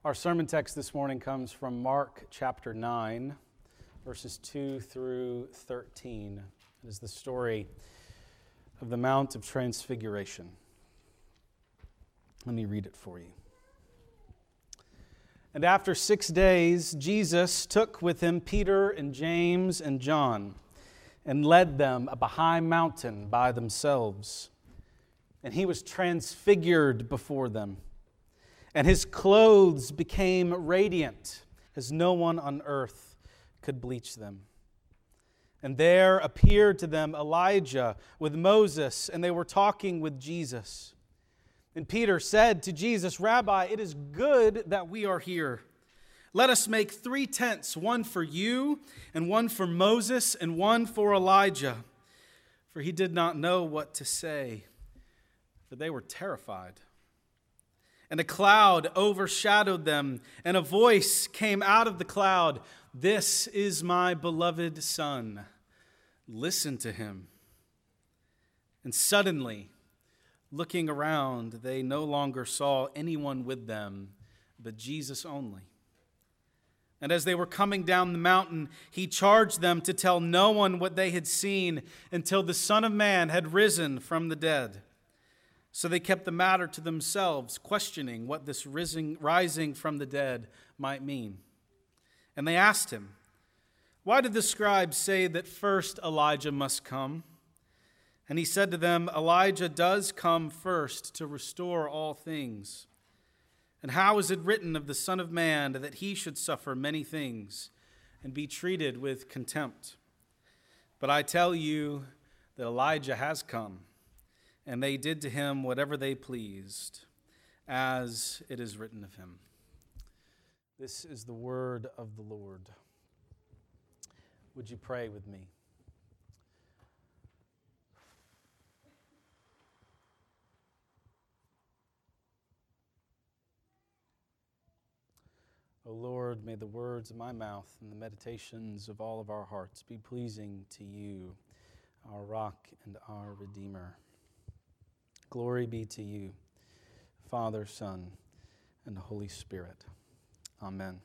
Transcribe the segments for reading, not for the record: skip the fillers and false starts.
Our sermon text this morning comes from Mark chapter 9, verses 2 through 13. It is the story of the Mount of Transfiguration. Let me read it for you. And after 6 days, Jesus took with him Peter and James and John and led them up a high mountain by themselves. And he was transfigured before them. And his clothes became radiant, as no one on earth could bleach them. And there appeared to them Elijah with Moses, and they were talking with Jesus. And Peter said to Jesus, "Rabbi, it is good that we are here. Let us make 3 tents, one for you, and one for Moses, and one for Elijah." For he did not know what to say, for they were terrified. And a cloud overshadowed them, and a voice came out of the cloud, "This is my beloved Son. Listen to him." And suddenly, looking around, they no longer saw anyone with them, but Jesus only. And as they were coming down the mountain, he charged them to tell no one what they had seen until the Son of Man had risen from the dead. So they kept the matter to themselves, questioning what this rising from the dead might mean. And they asked him, "Why did the scribes say that first Elijah must come?" And he said to them, "Elijah does come first to restore all things. And how is it written of the Son of Man that he should suffer many things and be treated with contempt? But I tell you that Elijah has come, and they did to him whatever they pleased, as it is written of him." This is the word of the Lord. Would you pray with me? O Lord, may the words of my mouth and the meditations of all of our hearts be pleasing to you, our rock and our Redeemer. Glory be to you, Father, Son, and Holy Spirit. Amen.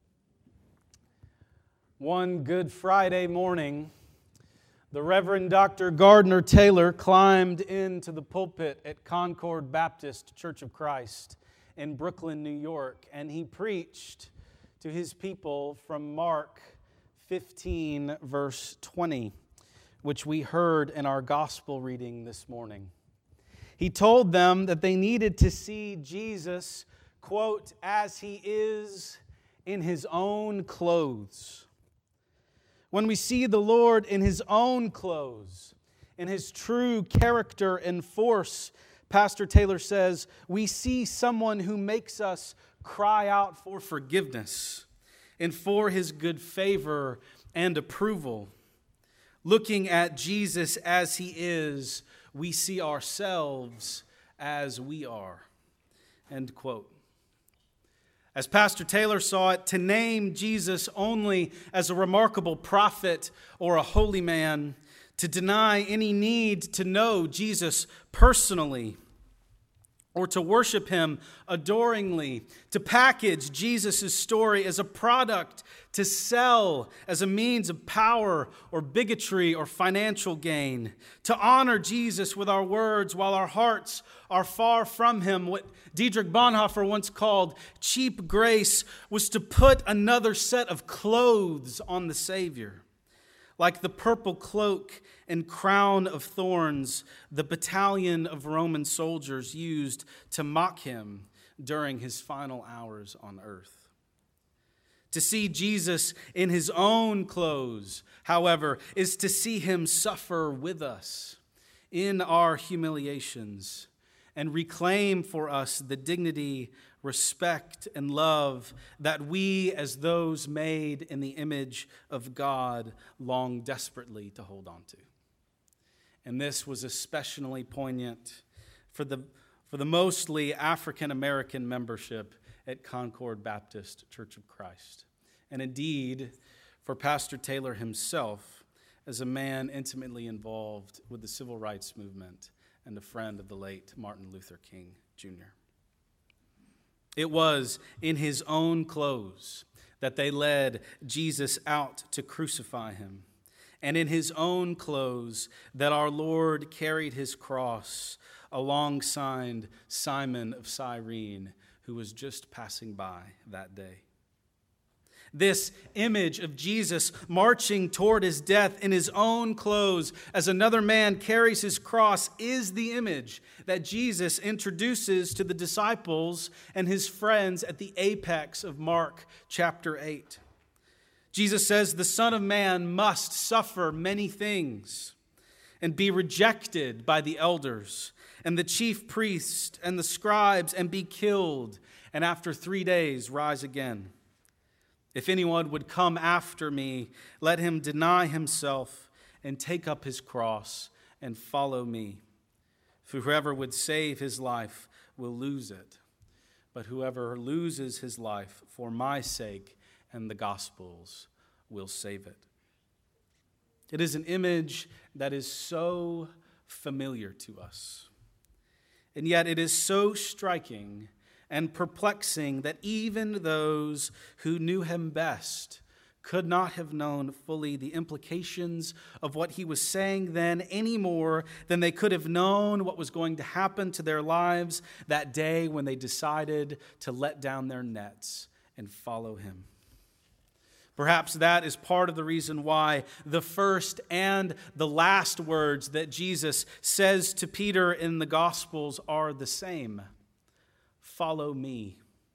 One Good Friday morning, the Reverend Dr. Gardner Taylor climbed into the pulpit at Concord Baptist Church of Christ in Brooklyn, New York, and he preached to his people from Mark 15, verse 20, which we heard in our gospel reading this morning. He told them that they needed to see Jesus, quote, "as he is in his own clothes." When we see the Lord in his own clothes, in his true character and force, Pastor Taylor says, we see someone who makes us cry out for forgiveness and for his good favor and approval. Looking at Jesus as he is, we see ourselves as we are. End quote. As Pastor Taylor saw it, to name Jesus only as a remarkable prophet or a holy man, to deny any need to know Jesus personally, or to worship him adoringly, to package Jesus' story as a product to sell as a means of power or bigotry or financial gain, to honor Jesus with our words while our hearts are far from him. What Dietrich Bonhoeffer once called cheap grace was to put another set of clothes on the Savior. Like the purple cloak and crown of thorns the battalion of Roman soldiers used to mock him during his final hours on earth. To see Jesus in his own clothes, however, is to see him suffer with us in our humiliations and reclaim for us the dignity, respect, and love that we, as those made in the image of God, long desperately to hold on to. And this was especially poignant for the mostly African-American membership at Concord Baptist Church of Christ. And indeed, for Pastor Taylor himself, as a man intimately involved with the civil rights movement and a friend of the late Martin Luther King, Jr. It was in his own clothes that they led Jesus out to crucify him, and in his own clothes that our Lord carried his cross alongside Simon of Cyrene, who was just passing by that day. This image of Jesus marching toward his death in his own clothes as another man carries his cross is the image that Jesus introduces to the disciples and his friends at the apex of Mark chapter 8. Jesus says the Son of Man must suffer many things and be rejected by the elders and the chief priests and the scribes and be killed, and after 3 days rise again. If anyone would come after me, let him deny himself and take up his cross and follow me. For whoever would save his life will lose it, but whoever loses his life for my sake and the gospel's will save it. It is an image that is so familiar to us, and yet it is so striking and perplexing that even those who knew him best could not have known fully the implications of what he was saying then any more than they could have known what was going to happen to their lives that day when they decided to let down their nets and follow him. Perhaps that is part of the reason why the first and the last words that Jesus says to Peter in the Gospels are the same. Follow me.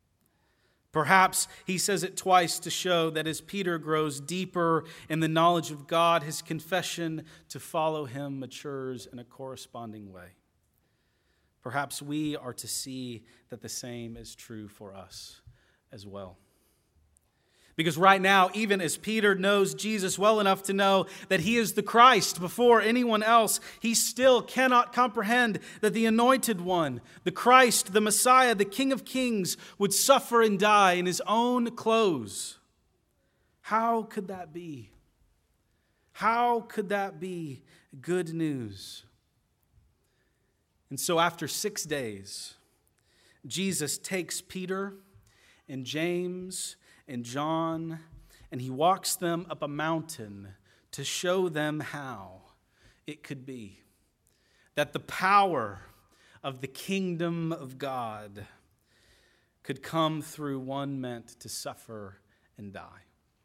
Perhaps he says it twice to show that as Peter grows deeper in the knowledge of God, his confession to follow him matures in a corresponding way. Perhaps we are to see that the same is true for us as well. Because right now, even as Peter knows Jesus well enough to know that he is the Christ before anyone else, he still cannot comprehend that the Anointed One, the Christ, the Messiah, the King of Kings, would suffer and die in his own clothes. How could that be? How could that be good news? And so after 6 days, Jesus takes Peter and James and John, and he walks them up a mountain to show them how it could be that the power of the kingdom of God could come through one meant to suffer and die.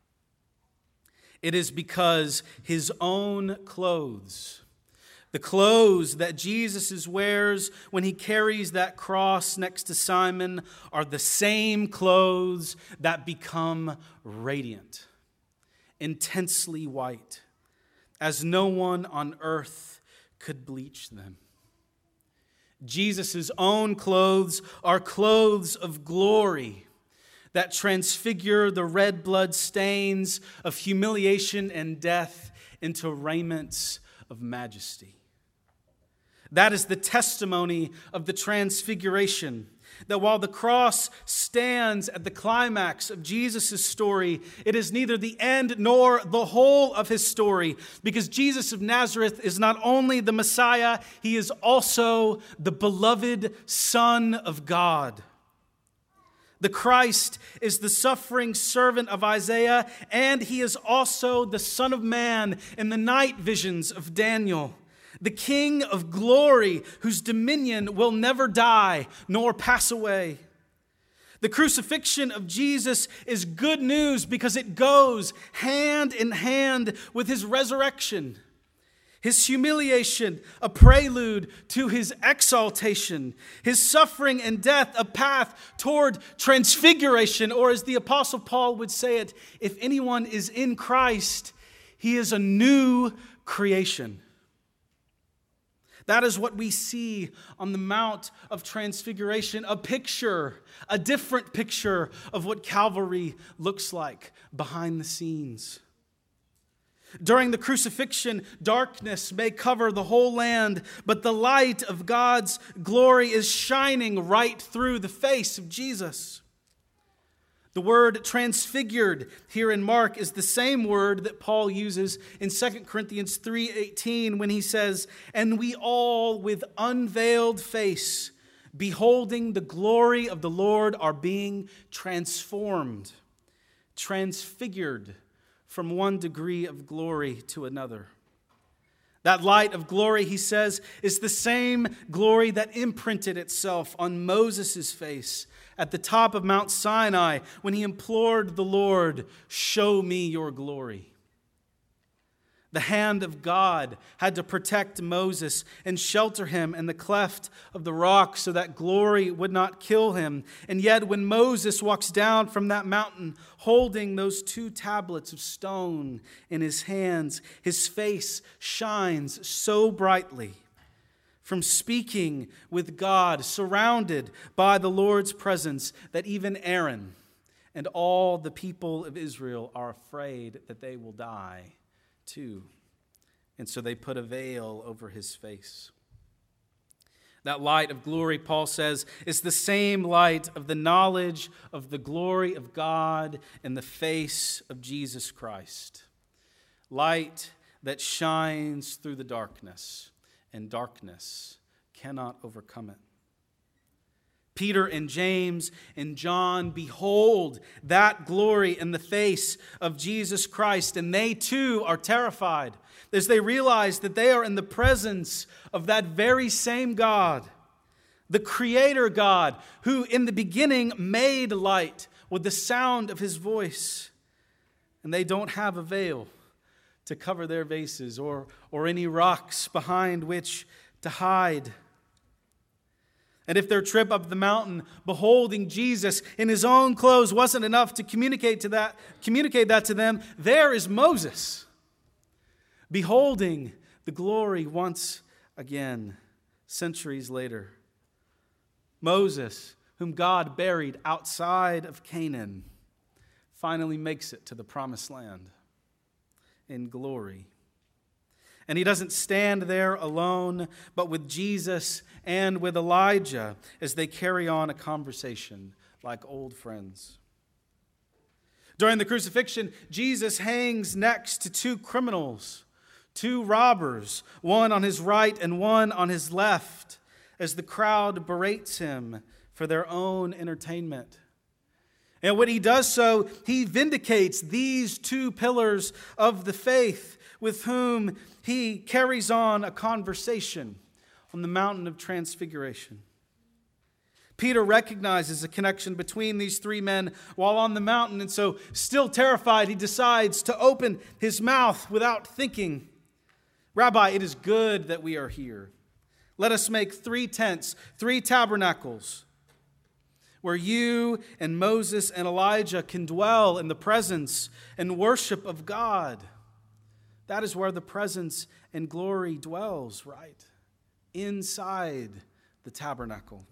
It is because his own clothes, the clothes that Jesus wears when he carries that cross next to Simon, are the same clothes that become radiant, intensely white, as no one on earth could bleach them. Jesus' own clothes are clothes of glory that transfigure the red blood stains of humiliation and death into raiments of majesty. That is the testimony of the transfiguration, that while the cross stands at the climax of Jesus' story, it is neither the end nor the whole of his story, because Jesus of Nazareth is not only the Messiah, he is also the beloved Son of God. The Christ is the suffering servant of Isaiah, and he is also the Son of Man in the night visions of Daniel. The King of glory, whose dominion will never die nor pass away. The crucifixion of Jesus is good news because it goes hand in hand with his resurrection. His humiliation, a prelude to his exaltation. His suffering and death, a path toward transfiguration, or as the Apostle Paul would say it, if anyone is in Christ, he is a new creation. That is what we see on the Mount of Transfiguration, a different picture of what Calvary looks like behind the scenes. During the crucifixion, darkness may cover the whole land, but the light of God's glory is shining right through the face of Jesus. The word transfigured here in Mark is the same word that Paul uses in 2 Corinthians 3:18 when he says, "And we all with unveiled face, beholding the glory of the Lord, are being transformed, transfigured from one degree of glory to another. That light of glory, he says, is the same glory that imprinted itself on Moses' face at the top of Mount Sinai when he implored the Lord, "Show me your glory." The hand of God had to protect Moses and shelter him in the cleft of the rock so that glory would not kill him. And yet when Moses walks down from that mountain holding those 2 tablets of stone in his hands, his face shines so brightly from speaking with God, surrounded by the Lord's presence, that even Aaron and all the people of Israel are afraid that they will die too. And so they put a veil over his face. That light of glory, Paul says, is the same light of the knowledge of the glory of God in the face of Jesus Christ. Light that shines through the darkness, and darkness cannot overcome it. Peter and James and John behold that glory in the face of Jesus Christ, and they too are terrified as they realize that they are in the presence of that very same God, the Creator God, who in the beginning made light with the sound of his voice. And they don't have a veil to cover their faces or any rocks behind which to hide. And if their trip up the mountain, beholding Jesus in his own clothes, wasn't enough to communicate that to them, there is Moses, beholding the glory once again, centuries later. Moses, whom God buried outside of Canaan, finally makes it to the promised land in glory. And he doesn't stand there alone, but with Jesus and with Elijah as they carry on a conversation like old friends. During the crucifixion, Jesus hangs next to 2 criminals, 2 robbers, one on his right and one on his left, as the crowd berates him for their own entertainment. And when he does so, he vindicates these 2 pillars of the faith with whom he carries on a conversation on the mountain of transfiguration. Peter recognizes a connection between these 3 men while on the mountain, and so, still terrified, he decides to open his mouth without thinking. "Rabbi, it is good that we are here. Let us make 3 tents, 3 tabernacles, where you and Moses and Elijah can dwell in the presence and worship of God." That is where the presence and glory dwells, right? Inside the tabernacle.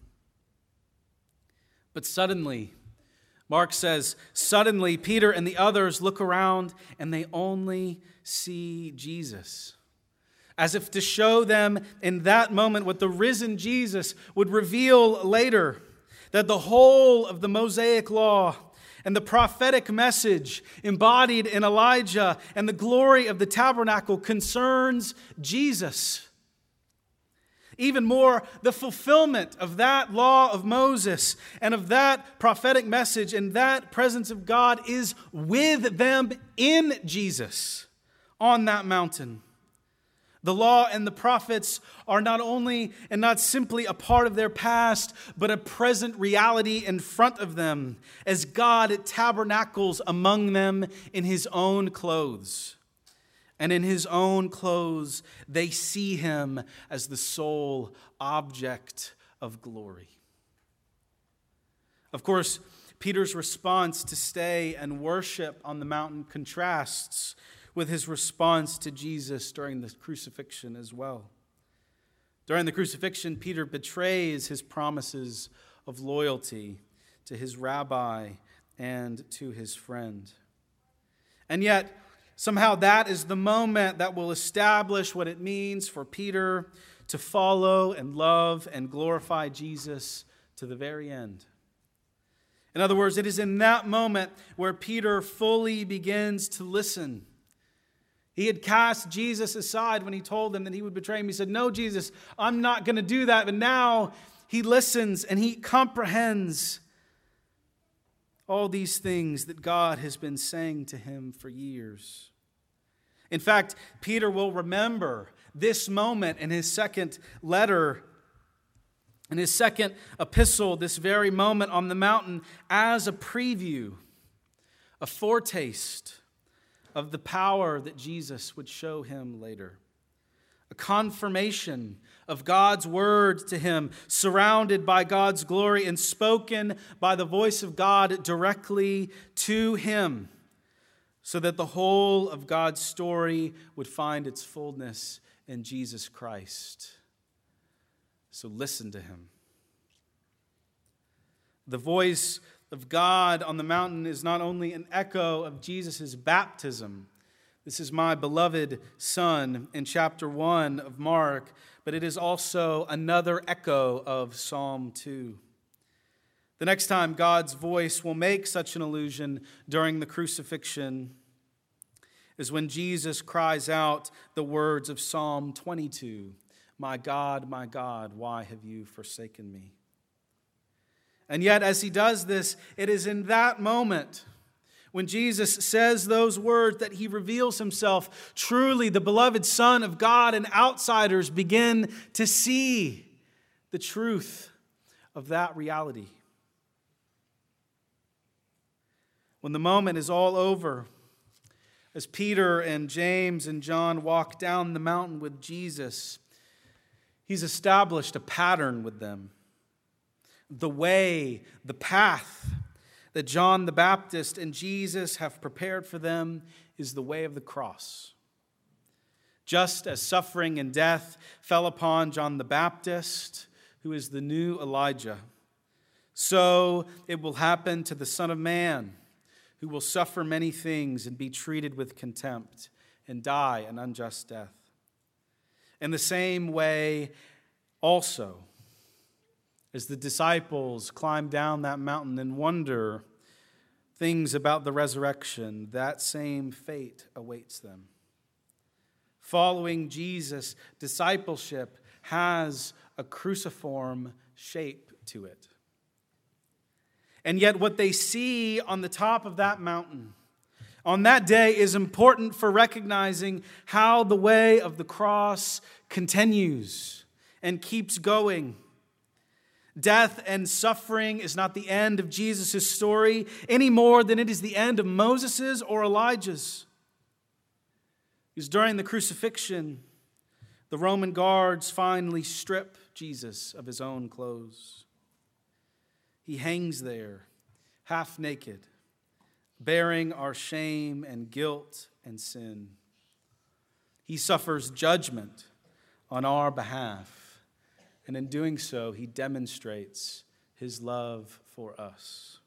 But suddenly, Mark says, suddenly Peter and the others look around and they only see Jesus, as if to show them in that moment what the risen Jesus would reveal later, that the whole of the Mosaic law and the prophetic message embodied in Elijah and the glory of the tabernacle concerns Jesus. Even more, the fulfillment of that law of Moses and of that prophetic message and that presence of God is with them in Jesus on that mountain. The law and the prophets are not only and not simply a part of their past, but a present reality in front of them as God tabernacles among them in his own clothes. And in his own clothes, they see him as the sole object of glory. Of course, Peter's response to stay and worship on the mountain contrasts with his response to Jesus during the crucifixion as well. During the crucifixion, Peter betrays his promises of loyalty to his rabbi and to his friend. And yet, somehow that is the moment that will establish what it means for Peter to follow and love and glorify Jesus to the very end. In other words, it is in that moment where Peter fully begins to listen. He had cast Jesus aside when he told them that he would betray him. He said, "No, Jesus, I'm not going to do that." But now he listens, and he comprehends all these things that God has been saying to him for years. In fact, Peter will remember this moment in his second letter, in his second epistle, this very moment on the mountain, as a preview, a foretaste of the power that Jesus would show him later. A confirmation of God's word to him, surrounded by God's glory and spoken by the voice of God directly to him, so that the whole of God's story would find its fullness in Jesus Christ. So listen to him. The voice of God on the mountain is not only an echo of Jesus' baptism. This is my beloved Son in chapter 1 of Mark, but it is also another echo of Psalm 2. The next time God's voice will make such an allusion during the crucifixion is when Jesus cries out the words of Psalm 22, my God, why have you forsaken me?" And yet, as he does this, it is in that moment when Jesus says those words that he reveals himself truly the beloved Son of God, and outsiders begin to see the truth of that reality. When the moment is all over, as Peter and James and John walk down the mountain with Jesus, he's established a pattern with them. The way, the path that John the Baptist and Jesus have prepared for them is the way of the cross. Just as suffering and death fell upon John the Baptist, who is the new Elijah, so it will happen to the Son of Man, who will suffer many things and be treated with contempt and die an unjust death. In the same way, also, as the disciples climb down that mountain and wonder things about the resurrection, that same fate awaits them. Following Jesus, discipleship has a cruciform shape to it. And yet what they see on the top of that mountain on that day is important for recognizing how the way of the cross continues and keeps going. Death and suffering is not the end of Jesus' story any more than it is the end of Moses's or Elijah's. Because during the crucifixion, the Roman guards finally strip Jesus of his own clothes. He hangs there, half naked, bearing our shame and guilt and sin. He suffers judgment on our behalf. And in doing so, he demonstrates his love for us.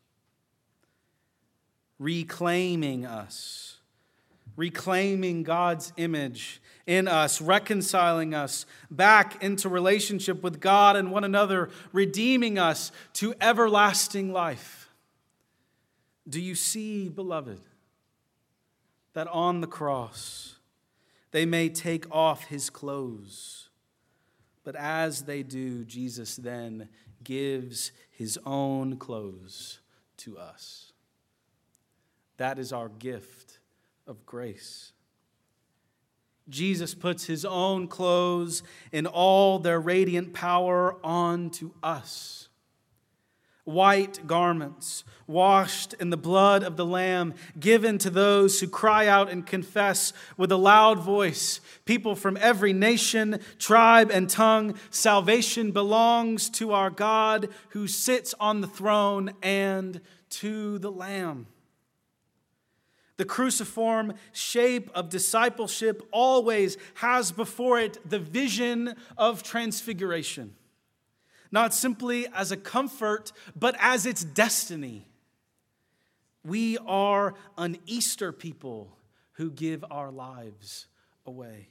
Reclaiming us, reclaiming God's image in us, reconciling us back into relationship with God and one another, redeeming us to everlasting life. Do you see, beloved, that on the cross they may take off his clothes? But as they do, Jesus then gives his own clothes to us. That is our gift of grace. Jesus puts his own clothes in all their radiant power onto us. White garments, washed in the blood of the Lamb, given to those who cry out and confess with a loud voice, people from every nation, tribe, and tongue, salvation belongs to our God who sits on the throne and to the Lamb. The cruciform shape of discipleship always has before it the vision of transfiguration. Not simply as a comfort, but as its destiny. We are an Easter people who give our lives away.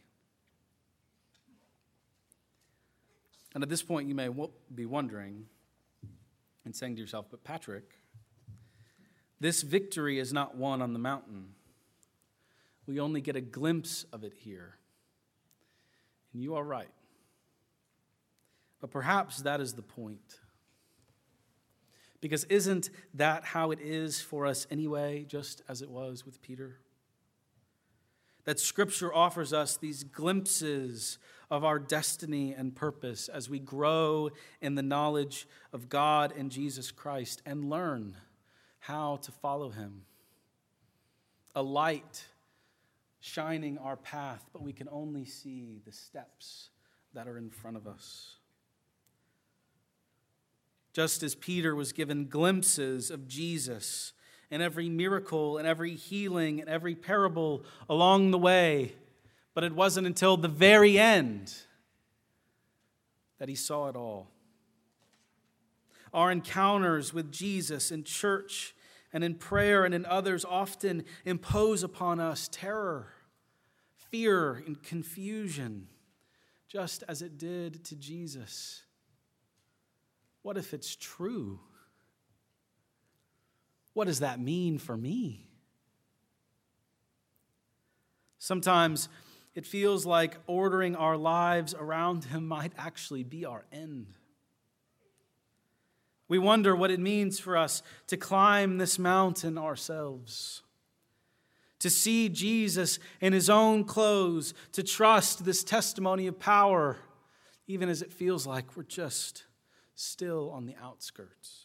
And at this point, you may be wondering and saying to yourself, but Patrick, this victory is not won on the mountain. We only get a glimpse of it here. And you are right. But perhaps that is the point. Because isn't that how it is for us anyway, just as it was with Peter? That Scripture offers us these glimpses of our destiny and purpose as we grow in the knowledge of God and Jesus Christ and learn how to follow him. A light shining our path, but we can only see the steps that are in front of us. Just as Peter was given glimpses of Jesus in every miracle and every healing and every parable along the way, but it wasn't until the very end that he saw it all. Our encounters with Jesus in church and in prayer and in others often impose upon us terror, fear, and confusion, just as it did to Jesus. What if it's true? What does that mean for me? Sometimes it feels like ordering our lives around him might actually be our end. We wonder what it means for us to climb this mountain ourselves, to see Jesus in his own clothes, to trust this testimony of power, even as it feels like we're just still on the outskirts.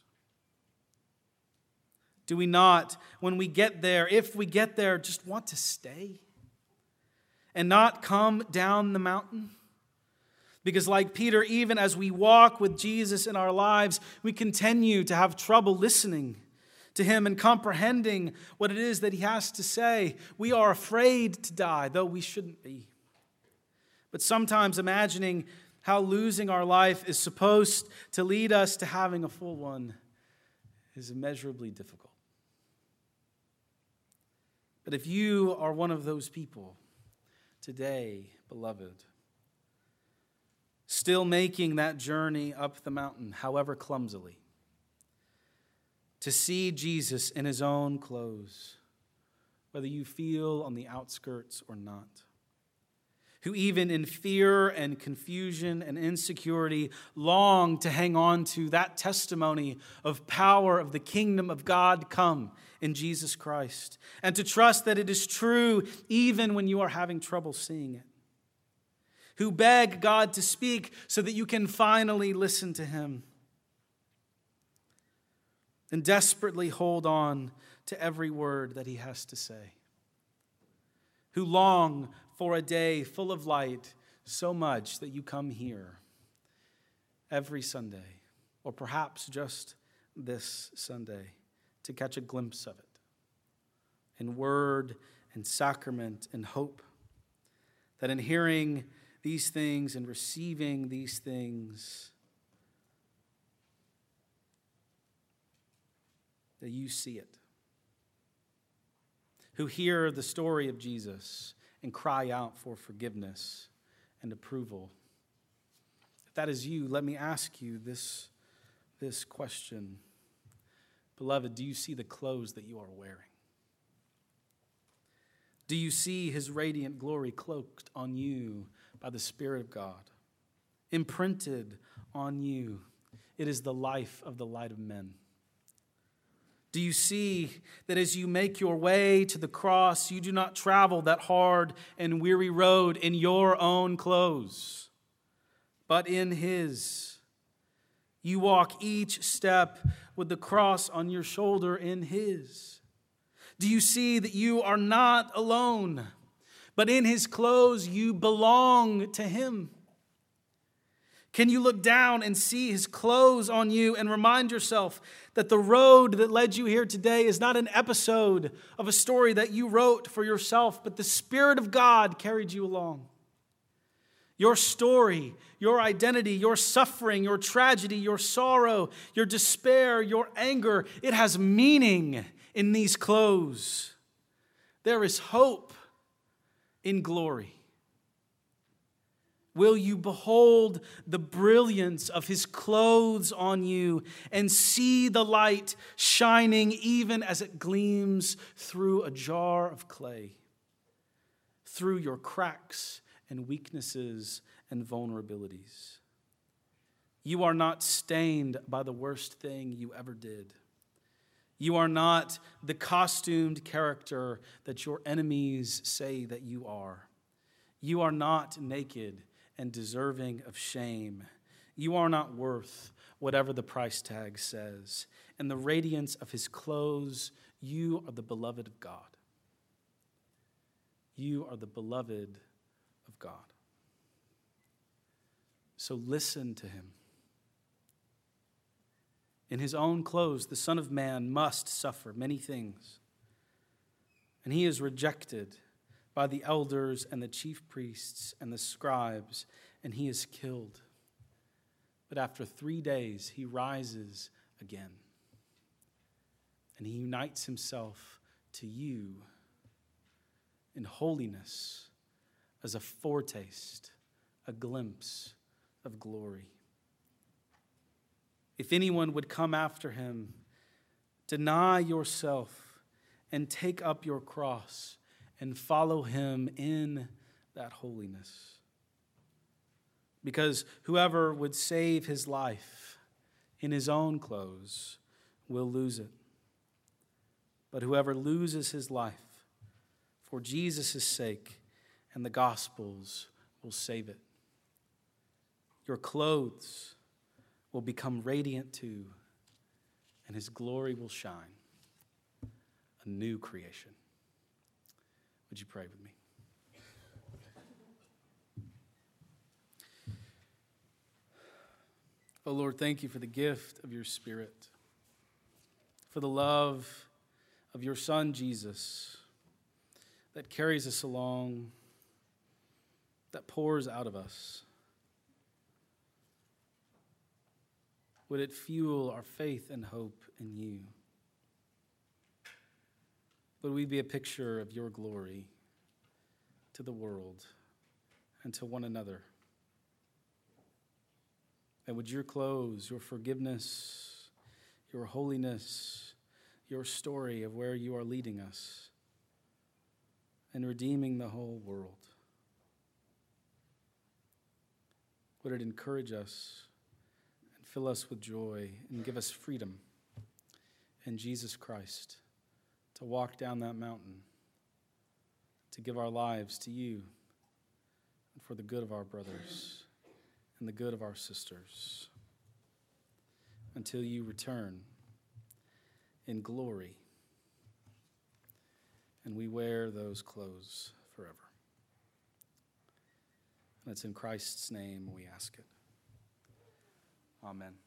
Do we not, when we get there, if we get there, just want to stay and not come down the mountain? Because like Peter, even as we walk with Jesus in our lives, we continue to have trouble listening to him and comprehending what it is that he has to say. We are afraid to die, though we shouldn't be. But sometimes imagining how losing our life is supposed to lead us to having a full one is immeasurably difficult. But if you are one of those people today, beloved, still making that journey up the mountain, however clumsily, to see Jesus in his own clothes, whether you feel on the outskirts or not, who even in fear and confusion and insecurity long to hang on to that testimony of power of the kingdom of God come in Jesus Christ, and to trust that it is true even when you are having trouble seeing it, who beg God to speak so that you can finally listen to him, and desperately hold on to every word that he has to say, who long for a day full of light so much that you come here every Sunday, or perhaps just this Sunday, to catch a glimpse of it in word and sacrament and hope, that in hearing these things and receiving these things, that you see it, who hear the story of Jesus and cry out for forgiveness and approval. If that is you, let me ask you this question. Beloved, do you see the clothes that you are wearing? Do you see his radiant glory cloaked on you by the Spirit of God, imprinted on you? It is the life of the light of men. Do you see that as you make your way to the cross, you do not travel that hard and weary road in your own clothes, but in his? You walk each step with the cross on your shoulder in his. Do you see that you are not alone, but in his clothes you belong to him? Can you look down and see his clothes on you and remind yourself that the road that led you here today is not an episode of a story that you wrote for yourself, but the Spirit of God carried you along? Your story, your identity, your suffering, your tragedy, your sorrow, your despair, your anger, it has meaning in these clothes. There is hope in glory. Will you behold the brilliance of his clothes on you and see the light shining even as it gleams through a jar of clay, through your cracks and weaknesses and vulnerabilities? You are not stained by the worst thing you ever did. You are not the costumed character that your enemies say that you are. You are not naked and deserving of shame. You are not worth whatever the price tag says. In the radiance of his clothes, you are the beloved of God. You are the beloved of God. So listen to him. In his own clothes, the Son of Man must suffer many things. And he is rejected by the elders and the chief priests and the scribes, and he is killed. But after 3 days, he rises again. And he unites himself to you in holiness as a foretaste, a glimpse of glory. If anyone would come after him, deny yourself and take up your cross and follow him in that holiness. Because whoever would save his life in his own clothes will lose it. But whoever loses his life for Jesus' sake and the gospel's will save it. Your clothes will become radiant too, and his glory will shine. A new creation. Would you pray with me? Oh Lord, thank you for the gift of your Spirit, for the love of your Son, Jesus, that carries us along, that pours out of us. Would it fuel our faith and hope in you? Would we be a picture of your glory to the world and to one another? And would your clothes, your forgiveness, your holiness, your story of where you are leading us and redeeming the whole world, would it encourage us, fill us with joy, and give us freedom in Jesus Christ to walk down that mountain, to give our lives to you, and for the good of our brothers and the good of our sisters, until you return in glory and we wear those clothes forever. And it's in Christ's name we ask it. Amen.